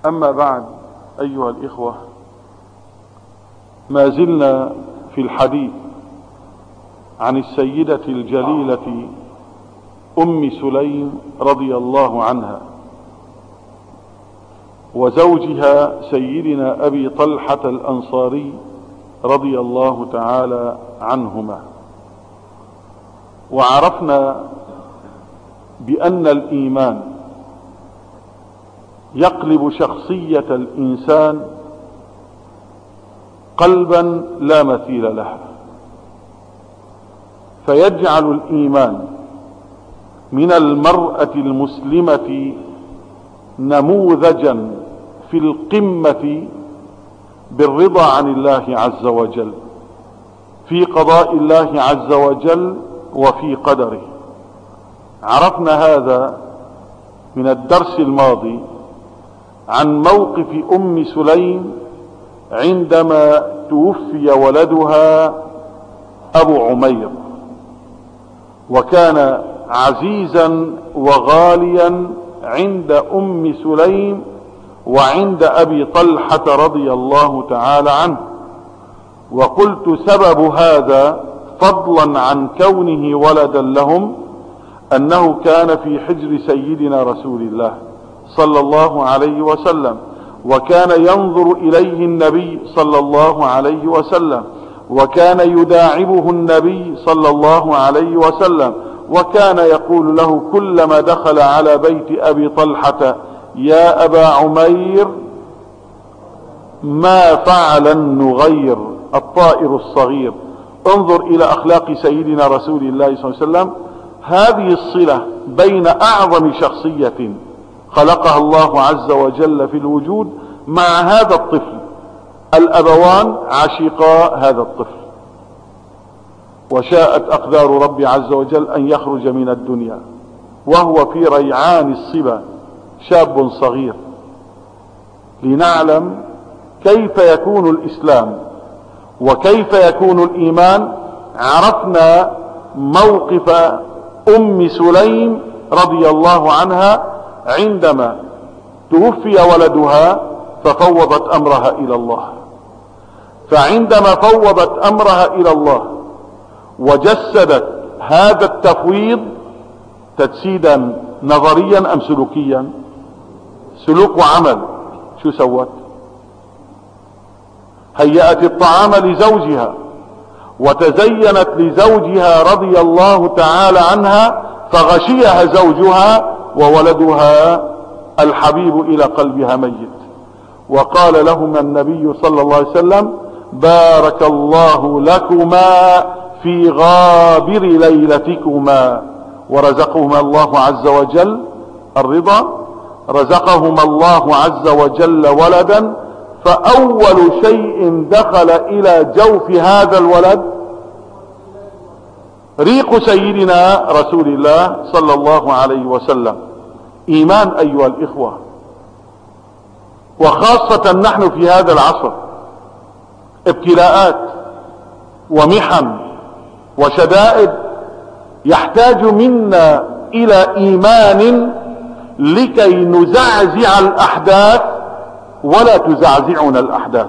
أما بعد، أيها الإخوة، ما زلنا في الحديث عن السيدة الجليلة أم سليم رضي الله عنها وزوجها سيدنا أبي طلحة الأنصاري رضي الله تعالى عنهما. وعرفنا بأن الإيمان يقلب شخصية الإنسان قلبا لا مثيل له، فيجعل الإيمان من المرأة المسلمة نموذجا في القمة بالرضا عن الله عز وجل في قضاء الله عز وجل وفي قدره. عرفنا هذا من الدرس الماضي عن موقف أم سليم عندما توفي ولدها أبو عمير، وكان عزيزا وغاليا عند أم سليم وعند أبي طلحة رضي الله تعالى عنه. وقلت سبب هذا فضلا عن كونه ولدا لهم أنه كان في حجر سيدنا رسول الله صلى الله عليه وسلم، وكان ينظر إليه النبي صلى الله عليه وسلم، وكان يداعبه النبي صلى الله عليه وسلم، وكان يقول له كلما دخل على بيت أبي طلحة: يا أبا عمير، ما فعل النغير الطائر الصغير. انظر إلى أخلاق سيدنا رسول الله صلى الله عليه وسلم، هذه الصلة بين أعظم شخصية خلقها الله عز وجل في الوجود مع هذا الطفل. الأبوان عشقا هذا الطفل، وشاءت أقدار ربي عز وجل أن يخرج من الدنيا وهو في ريعان الصبا شاب صغير. لنعلم كيف يكون الإسلام وكيف يكون الإيمان، عرفنا موقف أم سليم رضي الله عنها عندما توفي ولدها ففوضت أمرها إلى الله. فعندما فوضت أمرها إلى الله وجسدت هذا التفويض تجسيدا نظريا أم سلوكيا؟ سلوك وعمل. شو سوت؟ هيأت الطعام لزوجها وتزينت لزوجها رضي الله تعالى عنها، فغشيها زوجها وولدها الحبيب إلى قلبها ميت. وقال لهما النبي صلى الله عليه وسلم: بارك الله لكما في غابر ليلتكما. ورزقهما الله عز وجل الرضا، رزقهما الله عز وجل ولدا، فأول شيء دخل إلى جوف هذا الولد ريق سيدنا رسول الله صلى الله عليه وسلم. إيمان أيها الإخوة، وخاصة نحن في هذا العصر، ابتلاءات ومحن وشدائد يحتاج منا إلى إيمان لكي نزعزع الأحداث ولا تزعزعنا الأحداث،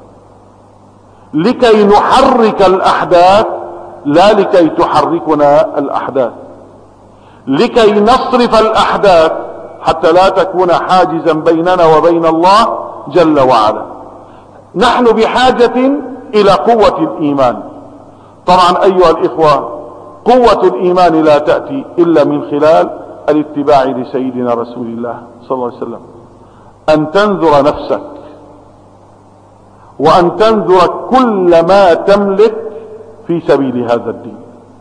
لكي نحرك الأحداث لا لكي تحركنا الأحداث، لكي نصرف الأحداث حتى لا تكون حاجزا بيننا وبين الله جل وعلا. نحن بحاجة إلى قوة الإيمان. طبعا أيها الإخوة، قوة الإيمان لا تأتي إلا من خلال الاتباع لسيدنا رسول الله صلى الله عليه وسلم. أن تنذر نفسك وأن تنذر كل ما تملك في سبيل هذا الدين،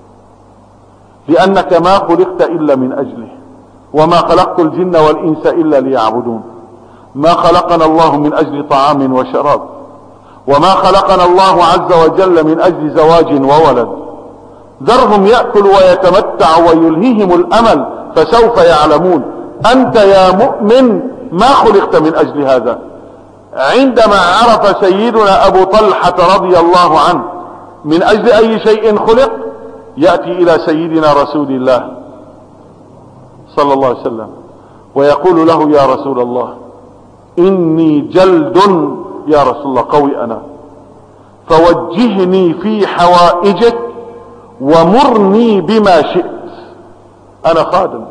لأنك ما خلقت إلا من أجله، وما خلقت الجن والإنس إلا ليعبدون. ما خلقنا الله من أجل طعام وشراب، وما خلقنا الله عز وجل من أجل زواج وولد. ذرهم يأكل ويتمتع ويلهيهم الأمل فسوف يعلمون. أنت يا مؤمن ما خلقت من أجل هذا. عندما عرف سيدنا أبو طلحة رضي الله عنه من أجل أي شيء خلق، يأتي إلى سيدنا رسول الله صلى الله عليه وسلم ويقول له: يا رسول الله، إني جلد يا رسول الله، قوي أنا، فوجهني في حوائجك ومرني بما شئت. أنا خادم،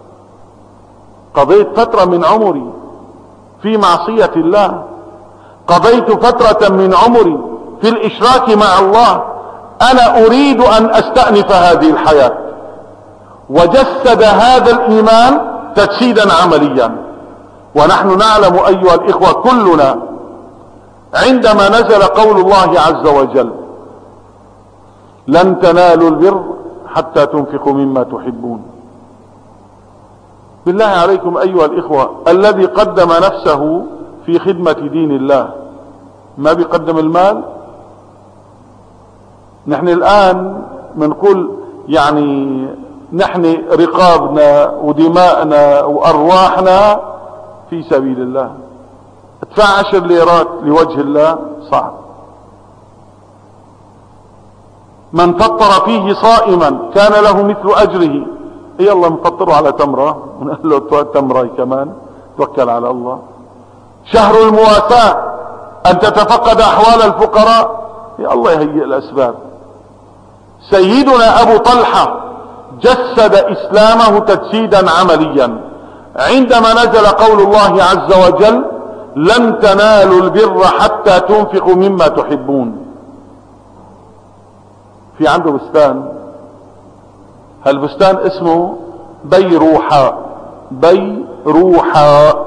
قضيت فترة من عمري في معصية الله، قضيت فترة من عمري في الإشراك مع الله، أنا أريد أن أستأنف هذه الحياة. وجسد هذا الإيمان تجسيدا عمليا. ونحن نعلم أيها الإخوة كلنا عندما نزل قول الله عز وجل: لن تنالوا البر حتى تنفقوا مما تحبون. بالله عليكم أيها الإخوة، الذي قدم نفسه في خدمة دين الله ما بيقدم المال؟ نحن الآن بنقول يعني نحن رقابنا ودماءنا وأرواحنا في سبيل الله. ادفع 10 ليرات لوجه الله صعب. من فطر فيه صائما كان له مثل أجره. يلا نفطره على تمرة ونقول له تمرة كمان، توكل على الله. شهر المواساة، أن تتفقد أحوال الفقراء، يا الله يهيئ الأسباب. سيدنا أبو طلحة جسد إسلامه تجسيدا عمليا عندما نزل قول الله عز وجل: لن تنالوا البر حتى تنفقوا مما تحبون. في عنده بستان، هالبستان اسمه بيروحاء. بيروحاء.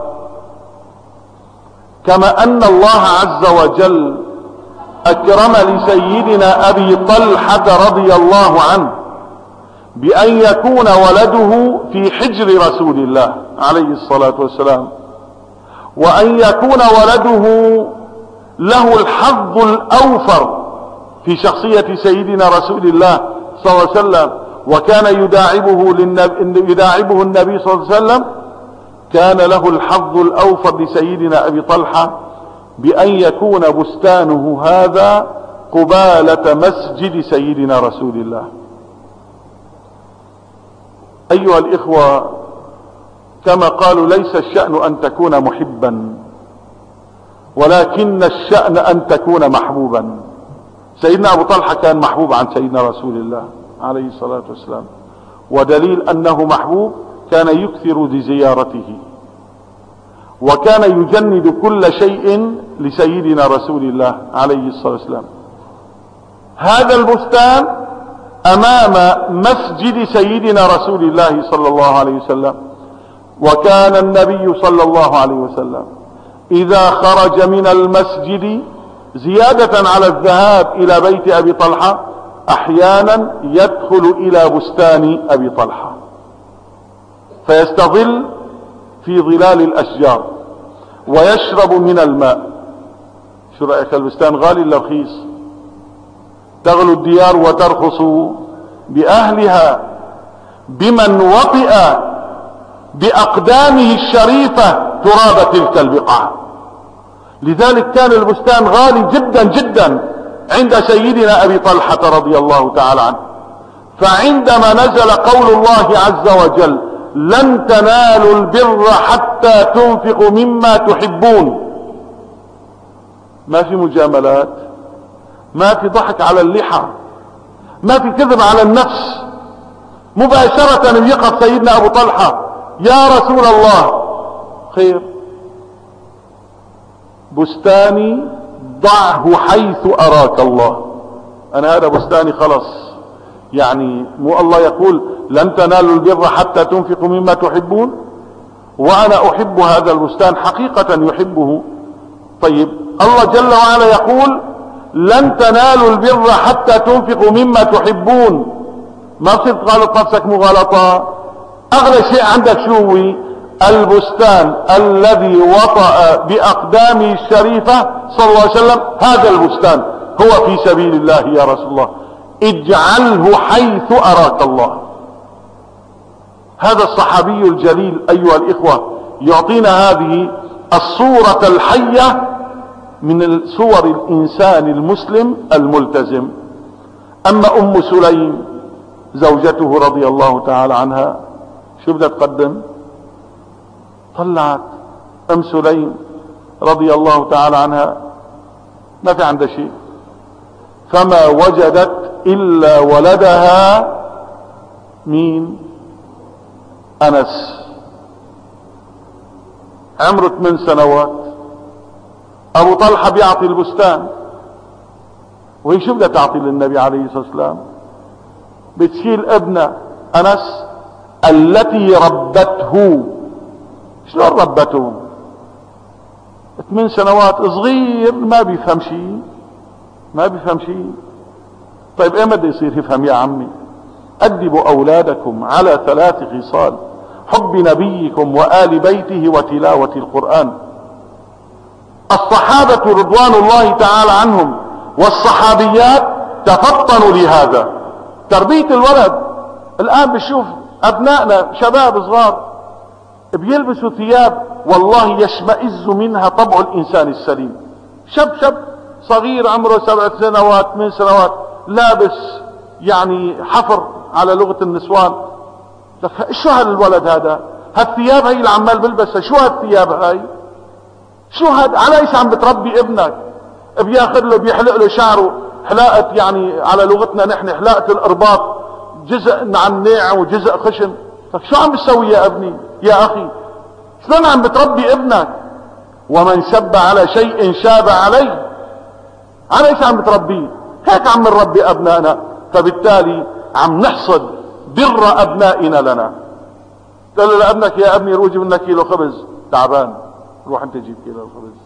كما أن الله عز وجل أكرم لسيدنا أبي طلحة رضي الله عنه بأن يكون ولده في حجر رسول الله عليه الصلاة والسلام، وأن يكون ولده له الحظ الأوفر في شخصية سيدنا رسول الله صلى الله عليه وسلم، وكان يداعبه النبي صلى الله عليه وسلم. كان له الحظ الأوفر لسيدنا أبي طلحة بأن يكون بستانه هذا قبالة مسجد سيدنا رسول الله. أيها الإخوة، كما قالوا: ليس الشأن أن تكون محبا، ولكن الشأن أن تكون محبوبا. سيدنا أبو طلحة كان محبوب عن سيدنا رسول الله عليه الصلاة والسلام، ودليل أنه محبوب كان يكثر لزيارته، وكان يجند كل شيء لسيدنا رسول الله عليه الصلاة والسلام. هذا البستان أمام مسجد سيدنا رسول الله صلى الله عليه وسلم. وكان النبي صلى الله عليه وسلم إذا خرج من المسجد زيادة على الذهاب إلى بيت أبي طلحة أحيانا يدخل إلى بستان أبي طلحة فيستظل في ظلال الأشجار ويشرب من الماء. شو رأيك؟ البستان غالي ولا رخيص؟ تغلو الديار وترخص بأهلها بمن وطئ بأقدامه الشريفة تراب تلك البقعة. لذلك كان البستان غالي جدا جدا عند سيدنا أبي طلحة رضي الله تعالى عنه. فعندما نزل قول الله عز وجل: لن تنالوا البر حتى تنفقوا مما تحبون، ما في مجاملات، ما في ضحك على اللحى، ما في كذب على النفس. مباشرة يقف سيدنا أبو طلحة: يا رسول الله، خير، بستاني ضعه حيث أراك الله. أنا هذا بستاني خلص، يعني مو الله يقول لن تنالوا البر حتى تنفقوا مما تحبون؟ وأنا أحب هذا البستان، حقيقة يحبه. طيب الله جل وعلا يقول لن تنالوا البر حتى تنفقوا مما تحبون. ما تصير تغلط نفسك مغالطة. أغلى شيء عندك شو هو؟ البستان الذي وطأ بأقدامه الشريفة صلى الله عليه وسلم. هذا البستان هو في سبيل الله يا رسول الله، اجعله حيث أراك الله. هذا الصحابي الجليل أيها الإخوة يعطينا هذه الصورة الحية من صور الإنسان المسلم الملتزم. أما أم سليم زوجته رضي الله تعالى عنها، شو بدها تقدم؟ طلعت أم سليم رضي الله تعالى عنها ما في عندها شيء، فما وجدت إلا ولدها مين؟ أنس، عمره 8 سنوات. أبو طلحة بيعطي البستان، وهي شو بدها تعطي للنبي عليه الصلاة والسلام؟ بتشيل ابنها أنس التي ربته. شلون ربته؟ 8 سنوات، صغير ما بيفهم شيء، ما بيفهم شيء. طيب ايه بده يصير يفهم يا عمي؟ أدبوا أولادكم على 3 خصال: حب نبيكم وآل بيته وتلاوة القرآن. الصحابة رضوان الله تعالى عنهم والصحابيات تفطنوا لهذا. تربية الولد الآن بشوف أبنائنا شباب صغار بيلبسوا ثياب والله يشمئز منها طبع الإنسان السليم. شاب صغير عمره 7 سنوات 8 سنوات لابس يعني حفر على لغة النسوان. شو هالولد هذا؟ هالثياب هي اللي عمال بلبسها؟ شو هالثياب هاي؟ شو هاد؟ على ايش عم بتربي ابنك؟ بياخذ له بيحلق له شعره حلاقة، يعني على لغتنا نحن حلاقة الارباط، جزء نعناع وجزء خشن. طيب شو عم بتسوي يا ابني يا اخي؟ شلون عم بتربي ابنك؟ ومن شب على شيء شاب عليه. على ايش عم بتربيه؟ هيك عم نربي ابنائنا، فبالتالي عم نحصد بر ابنائنا لنا. قال له لابنك يا ابني روح جيب لنا كيلو خبز، تعبان روح انت جيب كيلو الخبز.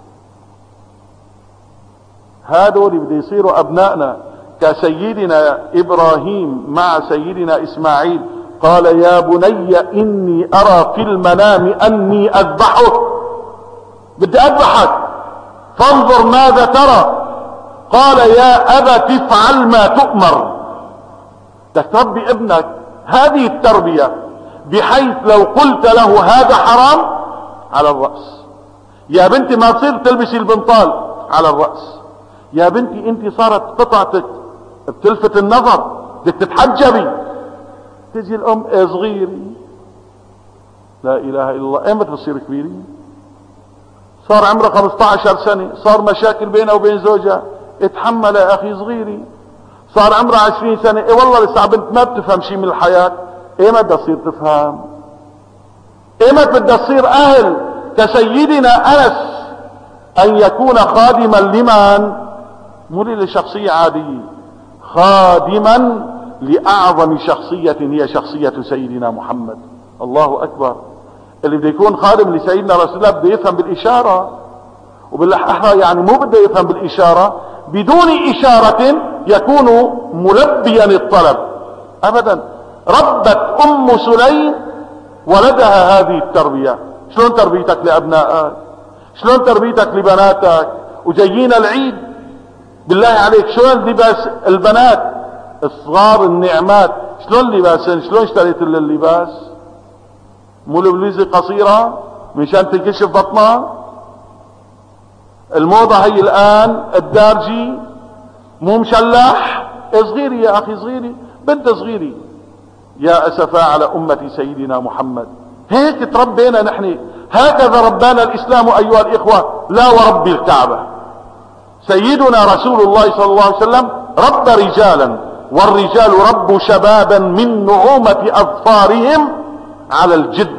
هذول بده يصيروا ابنائنا كسيدنا ابراهيم مع سيدنا اسماعيل. قال يا بني اني ارى في المنام اني اذبحك، بدي اذبحك فانظر ماذا ترى. قال يا ابت افعل ما تؤمر. بدك تربي ابنك هذه التربية بحيث لو قلت له هذا حرام على الرأس. يا بنتي ما تصير تلبسي البنطال على الرأس. يا بنتي انت صارت قطعتك بتلفت النظر، بدك تتحجبي. تجي الام ايه صغيري، لا اله الا الله. ايمتى بتصير كبيرة؟ صار عمره 15 سنة، صار مشاكل بينه وبين زوجها، اتحمل يا اخي صغيري. صار عمره 20 سنة، ايه والله لسه بنت ما بتفهم شيء من الحياة. ايمتى بدها تصير تفهم؟ ايمتى بدها تصير اهل كسيدنا انس ان يكون خادما لمن؟ مو لشخصية عادية، خادما لأعظم شخصية هي شخصية سيدنا محمد. الله أكبر. اللي بده يكون خادم لسيدنا رسول الله بده يفهم بالإشارة، وبالأحرى يعني مو بده يفهم بالإشارة، بدون إشارة يكون ملبيا الطلب أبدا. ربت أم سليم ولدها هذه التربية. شلون تربيتك لأبنائك؟ شلون تربيتك لبناتك؟ وجايين العيد بالله عليك شلون لباس البنات الصغار النعمات؟ شلون لباسن؟ شلون اشتريت اللباس؟ مو البليزة قصيرة مشان تنكشف بطنها؟ الموضة هي الآن الدارجي مو مشلح. صغيري يا أخي صغيري، بنت صغيري. يا أسفا على أمة سيدنا محمد. هيك تربينا نحن، هكذا ربانا الإسلام أيها الإخوة. لا ورب الكعبة، سيدنا رسول الله صلى الله عليه وسلم رب رجالا، والرجال رب شبابا من نعومة أظفارهم على الجد.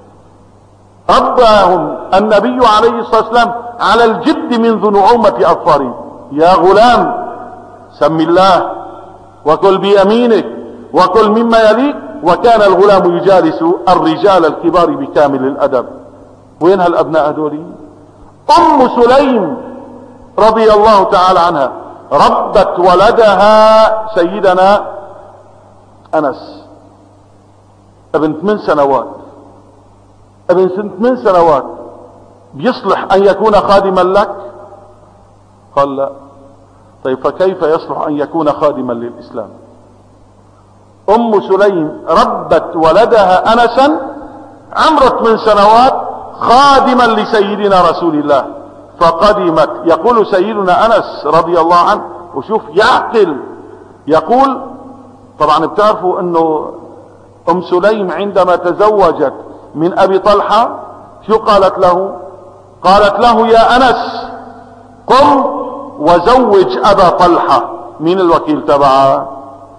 رباهم النبي عليه الصلاة والسلام على الجد منذ نعومة أظفارهم. يا غلام سم الله وكل بيمينك وكل مما يليك. وكان الغلام يجالس الرجال الكبار بكامل الأدب. وين هالأبناء هذولي؟ أم سليم رضي الله تعالى عنها ربت ولدها سيدنا أنس ابن 8 سنوات. ابن 8 سنوات بيصلح أن يكون خادما لك؟ قال لا. طيب فكيف يصلح أن يكون خادما للإسلام؟ أم سليم ربت ولدها أنسا عمره 8 سنوات خادما لسيدنا رسول الله. فقدمت، يقول سيدنا أنس رضي الله عنه، وشوف يعقل، يقول طبعا بتعرفوا أنه أم سليم عندما تزوجت من أبي طلحة شو قالت له؟ قالت له يا أنس قم وزوج أبا طلحة. مين الوكيل تبعه؟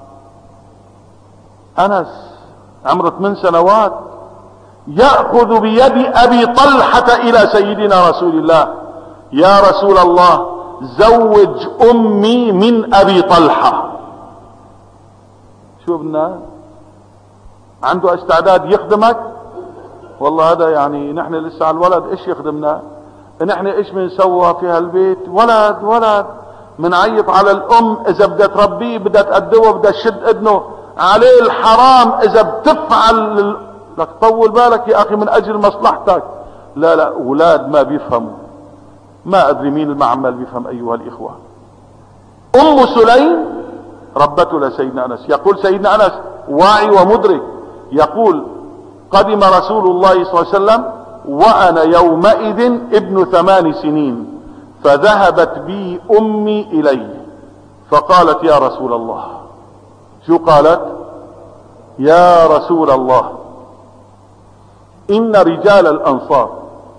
أنس عمره 8 سنوات، يأخذ بيد أبي طلحة إلى سيدنا رسول الله: يا رسول الله زوج أمي من أبي طلحة. شو بدنا؟ عنده استعداد يخدمك؟ والله هذا يعني نحن لسه على الولد ايش يخدمنا؟ نحن ايش بنسوى في هالبيت؟ ولد منعيط على الام اذا بدها تربيه، بدها تأدبه، بدها تشد اذنه عليه الحرام اذا بتفعل. لك طول بالك يا اخي من اجل مصلحتك. لا اولاد ما بيفهموا. ما ادري مين المعمل بيفهم ايها الاخوة. ام سليم ربته لسيدنا انس. يقول سيدنا انس واعي ومدرك، يقول قدم رسول الله صلى الله عليه وسلم وانا يومئذ ابن 8 سنين، فذهبت بي امي اليه فقالت يا رسول الله. شو قالت؟ يا رسول الله ان رجال الانصار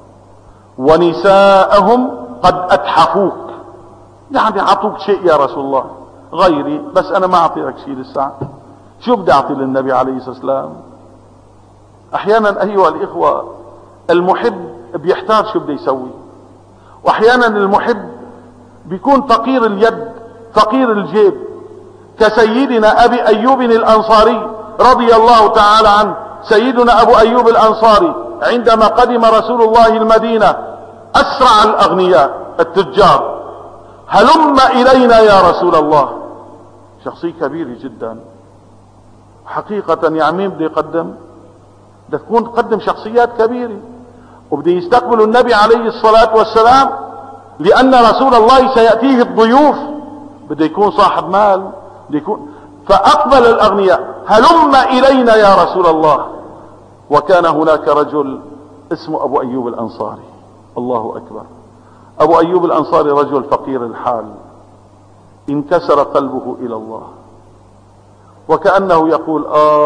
ونساءهم قد اتحفوك، يعني اعطوك شيء يا رسول الله غيري، بس انا ما اعطيك شيء لسه. شو بدي اعطي للنبي عليه الصلاة والسلام؟ احيانا ايها الاخوة المحب بيحتار شو بده يسوي، واحيانا المحب بيكون فقير اليد فقير الجيب، كسيدنا ابي ايوب الانصاري رضي الله تعالى عنه. سيدنا ابو ايوب الانصاري عندما قدم رسول الله المدينة اسرع الاغنياء التجار: هلم الينا يا رسول الله. شخصية كبيرة جدا حقيقة. يعني مين بده يقدم؟ بده تكون تقدم شخصيات كبيرة، وبده يستقبلوا النبي عليه الصلاة والسلام، لأن رسول الله سيأتيه الضيوف. بده يكون صاحب مال، بده يكون. فأقبل الأغنياء: هلم إلينا يا رسول الله. وكان هناك رجل اسمه أبو أيوب الأنصاري. الله أكبر. أبو أيوب الأنصاري رجل فقير الحال، انكسر قلبه إلى الله، وكأنه يقول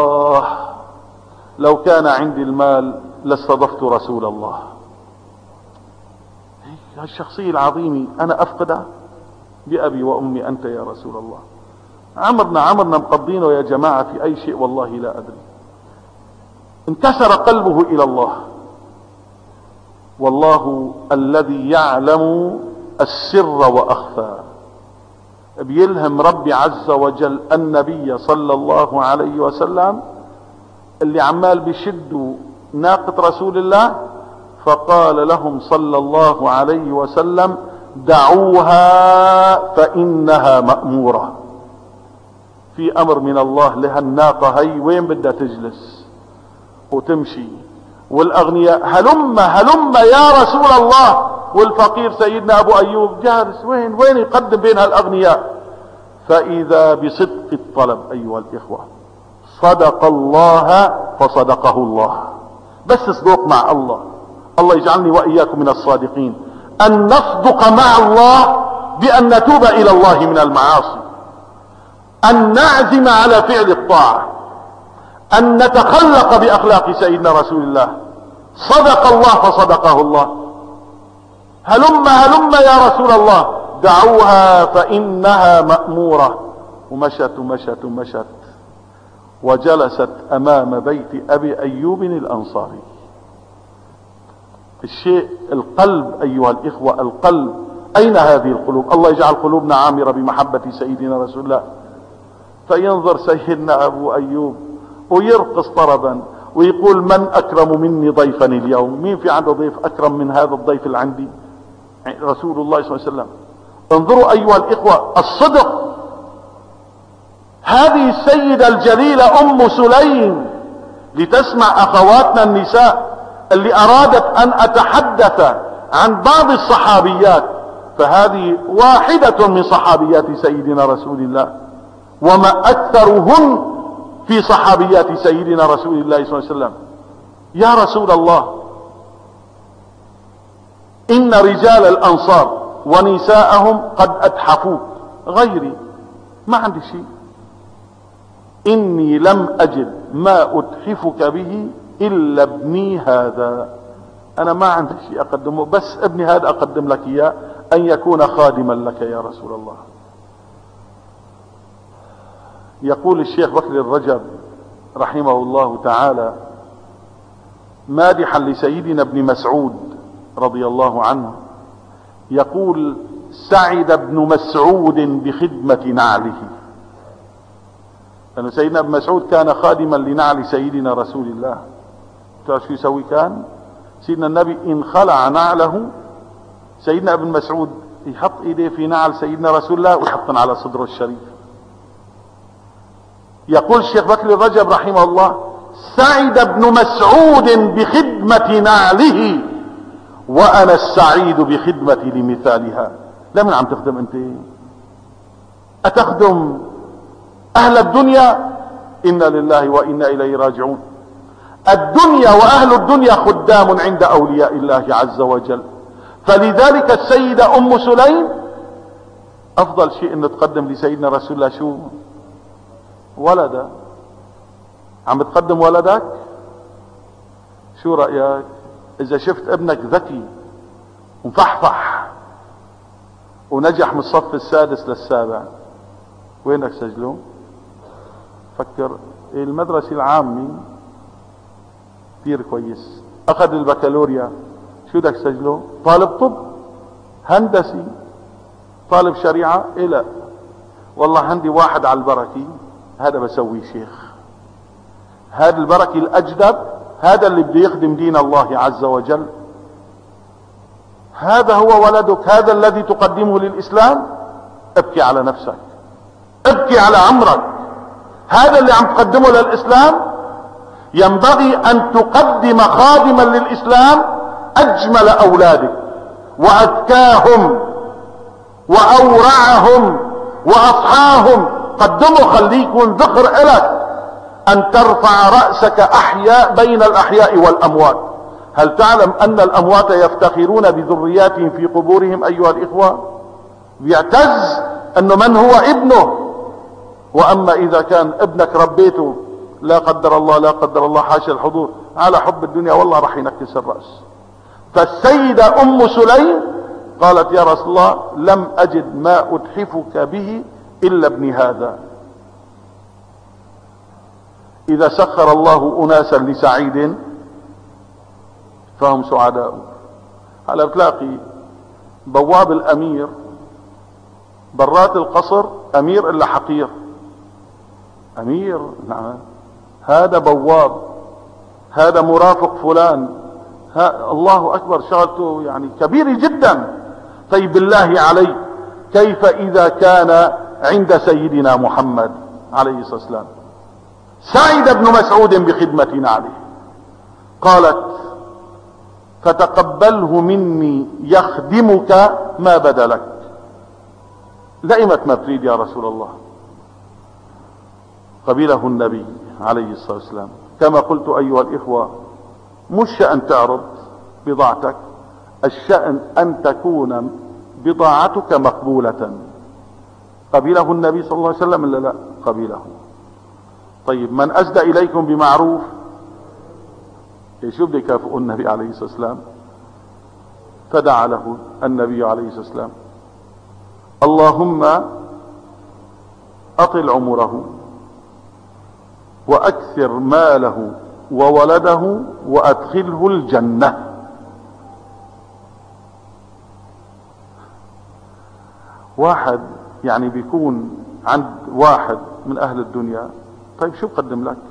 لو كان عندي المال لاستضفت رسول الله. الشخصية العظيمة أنا أفقدها بأبي وأمي أنت يا رسول الله. عمرنا مقضينه يا جماعة في أي شيء والله لا أدري. انكسر قلبه إلى الله، والله الذي يعلم السر وأخفى. بيلهم ربي عز وجل النبي صلى الله عليه وسلم اللي عمال بيشدوا ناقة رسول الله، فقال لهم صلى الله عليه وسلم: دعوها فإنها مأمورة. في أمر من الله لها الناقة، هي وين بدها تجلس وتمشي، والأغنياء هلم يا رسول الله، والفقير سيدنا أبو أيوب جالس وين يقدم بين هالأغنياء. فإذا بصدق الطلب أيها الإخوة صدق الله فصدقه الله. بس صدق مع الله. الله يجعلني وإياكم من الصادقين. أن نصدق مع الله بأن نتوب إلى الله من المعاصي، أن نعزم على فعل الطاعة، أن نتخلق بأخلاق سيدنا رسول الله. صدق الله فصدقه الله. هلم يا رسول الله، دعوها فإنها مأمورة. ومشت وجلست أمام بيت أبي أيوب الأنصاري. الشيء القلب أيها الإخوة، القلب. أين هذه القلوب؟ الله يجعل قلوبنا عامرة بمحبة سيدنا رسول الله. فينظر سيدنا أبو أيوب ويرقص طربا ويقول: من أكرم مني ضيفا اليوم؟ مين في عنده ضيف أكرم من هذا الضيف اللي عندي؟ رسول الله صلى الله عليه وسلم. انظروا أيها الإخوة الصدق. هذه السيدة الجليلة أم سليم، لتسمع أخواتنا النساء اللي أرادت أن أتحدث عن بعض الصحابيات، فهذه واحدة من صحابيات سيدنا رسول الله، وما أكثرهن في صحابيات سيدنا رسول الله صلى الله عليه وسلم. يا رسول الله، إن رجال الأنصار ونساءهم قد أتحفوك غيري، ما عندي شيء. إني لم أجد ما أتحفك به إلا ابني هذا. انا ما عندي شيء اقدمه، بس ابني هذا اقدم لك اياه ان يكون خادما لك يا رسول الله. يقول الشيخ بكر الرجب رحمه الله تعالى مادحا لسيدنا ابن مسعود رضي الله عنه، يقول: سعد ابن مسعود بخدمة نعله. لأن سيدنا ابن مسعود كان خادما لنعل سيدنا رسول الله. تعرف شو يسوي؟ كان سيدنا النبي إن خلع نعله، سيدنا ابن مسعود يحط ايديه في نعل سيدنا رسول الله ويحطن على صدره الشريف. يقول الشيخ بكر الرجب رحمه الله: سعد ابن مسعود بخدمة نعله وانا السعيد بخدمتي لمثالها. لمن عم تخدم انت؟ اتخدم اهل الدنيا؟ انا لله وانا اليه راجعون. الدنيا واهل الدنيا خدام عند اولياء الله عز وجل. فلذلك السيدة ام سليم افضل شيء ان تقدم لسيدنا رسول الله شو؟ ولده. عم تقدم ولدك؟ شو رأيك اذا شفت ابنك ذكي ومفحفح ونجح من الصف السادس للسابع، وينك سجله؟ فكر. المدرسة العامة كثير كويس، اخذ البكالوريا، شو بدك سجله؟ طالب طب، هندسي، طالب شريعة. إيه لا والله عندي واحد على البركي، هذا بسوي شيخ. هذا البركي الأجدب، هذا اللي بده يخدم دين الله عز وجل. هذا هو ولدك، هذا الذي تقدمه للإسلام. ابكي على نفسك، ابكي على عمرك. هذا اللي عم تقدمه للإسلام. ينبغي أن تقدم خادما للإسلام أجمل أولادك وأذكاهم وأورعهم وأصحاهم. قدمه، خليه يكون ذخر إلك، أن ترفع رأسك أحياء بين الأحياء والأموات. هل تعلم أن الأموات يفتخرون بذرياتهم في قبورهم أيها الإخوة؟ بيعتز أنه من هو ابنه. وأما إذا كان ابنك ربيته لا قدر الله لا قدر الله حاشا الحضور على حب الدنيا، والله راح ينكس الرأس. فالسيدة ام سليم قالت: يا رسول الله لم اجد ما اتحفك به الا ابن هذا. اذا سخر الله اناسا لسعيد فهم سعداء. هلا بتلاقي بواب الامير برات القصر امير الا حقير. امير، نعم، هذا بواب، هذا مرافق فلان، الله اكبر، شغلته يعني كبيرة جدا. طيب بالله عليك كيف اذا كان عند سيدنا محمد عليه الصلاة والسلام؟ سعد ابن مسعود بخدمة نعله. قالت: فتقبله مني يخدمك ما بدا لك. لئمت ما تريد يا رسول الله. قبله النبي عليه الصلاة والسلام. كما قلت أيها الإخوة، مش شأن تعرض بضاعتك، الشأن أن تكون بضاعتك مقبولة. قبله النبي صلى الله عليه وسلم إلا لا؟ قبله. طيب من أسدى إليكم بمعروف، شو بده يكافئ النبي عليه الصلاة والسلام؟ فدعا له النبي عليه الصلاة والسلام: اللهم أطل عمره وأكثر ماله وولده وأدخله الجنة. واحد يعني بيكون عند واحد من أهل الدنيا، طيب شو بقدم لك؟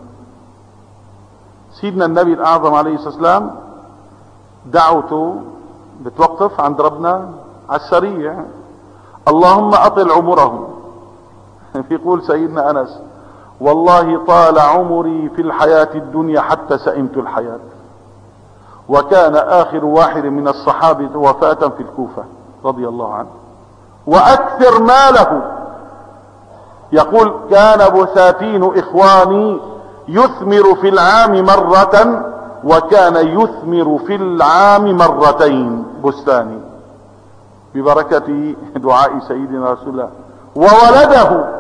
سيدنا النبي الأعظم عليه الصلاة والسلام دعوته بتوقف عند ربنا على السريع: اللهم أطل عمره. يقول سيدنا أنس: والله طال عمري في الحياة الدنيا حتى سئمت الحياة. وكان آخر واحد من الصحابة وفاة في الكوفة رضي الله عنه. وأكثر ماله، يقول: كان بساتين إخواني يثمر في العام مرة، وكان يثمر في العام مرتين بستاني، ببركة دعاء سيدنا رسول الله. وولده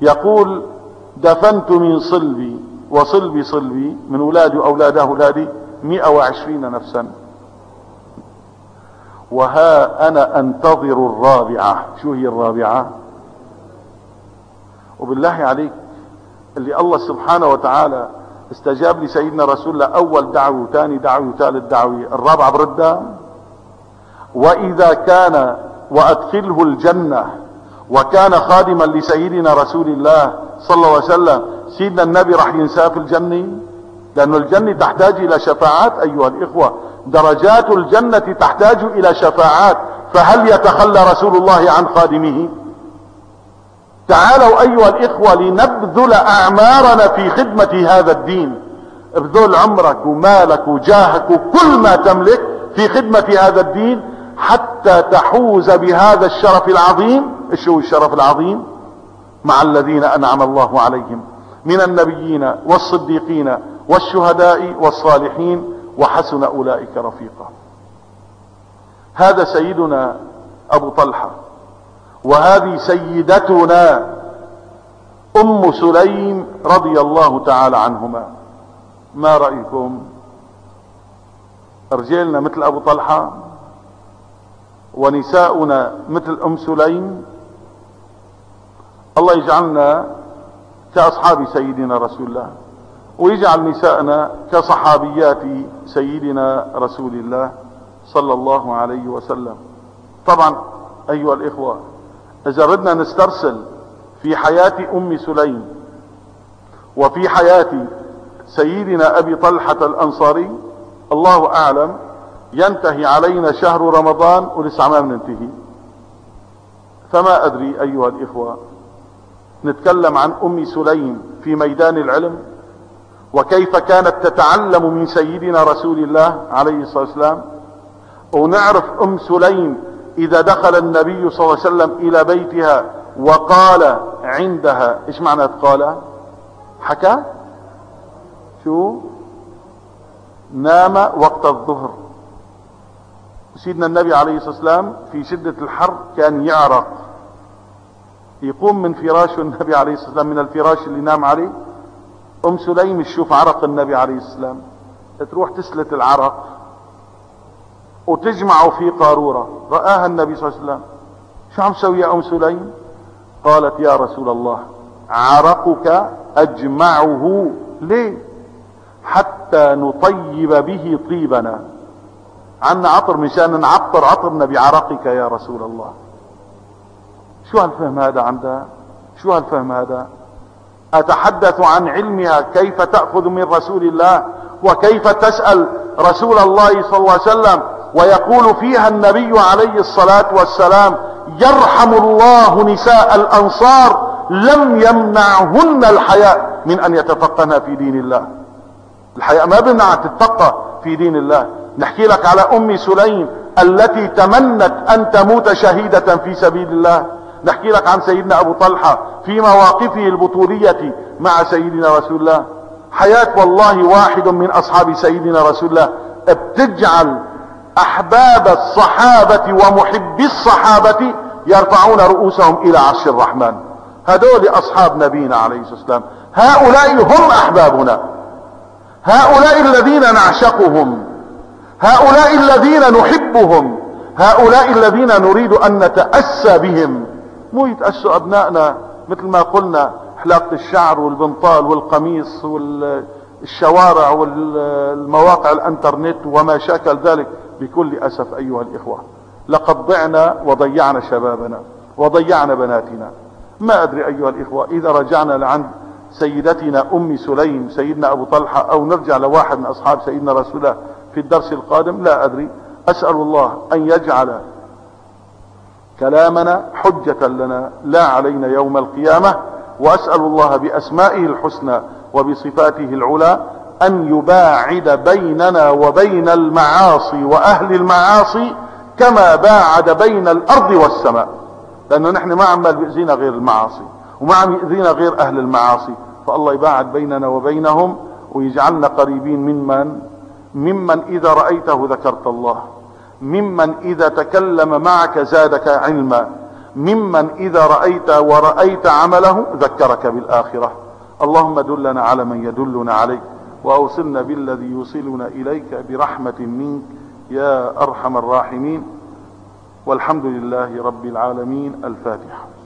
يقول: دفنت من صلبي وصلبي صلبي، من أولادي وأولاد أولادي 120 نفسا. وها أنا أنتظر الرابعة. شو هي الرابعة؟ وبالله عليك، اللي الله سبحانه وتعالى استجاب لسيدنا رسول الله أول دعوة وثاني دعوة وثالث دعوة، الرابعة بردها. وإذا كان وأدخله الجنة وكان خادما لسيدنا رسول الله صلى الله عليه وسلم، سيدنا النبي راح ينساه في الجنة؟ لأن الجنة تحتاج إلى شفاعات أيها الإخوة، درجات الجنة تحتاج إلى شفاعات، فهل يتخلى رسول الله عن خادمه؟ تعالوا أيها الإخوة لنبذل أعمارنا في خدمة هذا الدين. ابذل عمرك ومالك وجاهك وكل ما تملك في خدمة هذا الدين حتى تحوز بهذا الشرف العظيم. شو الشرف العظيم؟ مع الذين أنعم الله عليهم من النبيين والصديقين والشهداء والصالحين وحسن أولئك رفيقا. هذا سيدنا أبو طلحة، وهذه سيدتنا أم سليم رضي الله تعالى عنهما. ما رأيكم؟ رجالنا مثل أبو طلحة ونساؤنا مثل أم سليم. الله يجعلنا كأصحاب سيدنا رسول الله، ويجعل نساءنا كصحابيات سيدنا رسول الله صلى الله عليه وسلم. طبعا أيها الإخوة، إذا ردنا نسترسل في حياة أم سليم وفي حياة سيدنا أبي طلحة الأنصاري، الله أعلم ينتهي علينا شهر رمضان ولسه ما بننتهي. فما أدري أيها الإخوة، نتكلم عن أم سليم في ميدان العلم، وكيف كانت تتعلم من سيدنا رسول الله عليه الصلاة والسلام، ونعرف أم سليم إذا دخل النبي صلى الله عليه وسلم إلى بيتها وقال عندها. إيش معنى قال؟ حكى. شو؟ نام وقت الظهر. سيدنا النبي عليه الصلاة والسلام في شدة الحر كان يعرق، يقوم من فراشه النبي عليه الصلاة والسلام، من الفراش اللي نام عليه. أم سليم تشوف عرق النبي عليه الصلاة والسلام، تروح تسلت العرق وتجمعه في قارورة. رآها النبي صلى الله عليه وسلم، شو عم تسوي يا أم سليم؟ قالت يا رسول الله عرقك أجمعه. ليه؟ حتى نطيب به طيبنا، عنا عطر مشان نعطر عطرنا بعرقك يا رسول الله. شو هالفهم هذا عندها؟ شو هالفهم هذا؟ أتحدث عن علمها كيف تأخذ من رسول الله وكيف تسأل رسول الله صلى الله عليه وسلم، ويقول فيها النبي عليه الصلاة والسلام يرحم الله نساء الأنصار لم يمنعهن الحياء من أن يتفقهن في دين الله. الحياء ما بمنع تتفقه في دين الله. نحكي لك على أم سليم التي تمنت أن تموت شهيدة في سبيل الله. نحكي لك عن سيدنا أبو طلحة في مواقفه البطولية مع سيدنا رسول الله. حياة والله واحد من أصحاب سيدنا رسول الله بتجعل أحباب الصحابة ومحبي الصحابة يرفعون رؤوسهم إلى عرش الرحمن. هذول أصحاب نبينا عليه الصلاة والسلام، هؤلاء هم أحبابنا، هؤلاء الذين نعشقهم، هؤلاء الذين نحبهم، هؤلاء الذين نريد أن نتأسى بهم. مو يتأسوا أبنائنا مثل ما قلنا حلاقة الشعر والبنطال والقميص والشوارع والمواقع الانترنت وما شاكل ذلك. بكل أسف أيها الإخوة، لقد ضعنا وضيعنا شبابنا وضيعنا بناتنا. ما أدري أيها الإخوة، إذا رجعنا لعند سيدتنا أم سليم سيدنا أبو طلحة أو نرجع لواحد من أصحاب سيدنا رسول الله في الدرس القادم، لا أدري. أسأل الله أن يجعل كلامنا حجة لنا لا علينا يوم القيامة، وأسأل الله بأسمائه الحسنى وبصفاته العلى أن يباعد بيننا وبين المعاصي وأهل المعاصي كما باعد بين الأرض والسماء، لأنه نحن ما عمال بيأذينا غير المعاصي وما عم يأذينا غير أهل المعاصي. فالله يباعد بيننا وبينهم ويجعلنا قريبين ممن إذا رأيته ذكرت الله، ممن إذا تكلم معك زادك علما، ممن إذا رأيت عمله ذكرك بالآخرة. اللهم دلنا على من يدلنا عليك، وأوصلنا بالذي يوصلنا إليك برحمة منك يا أرحم الراحمين. والحمد لله رب العالمين. الفاتحة.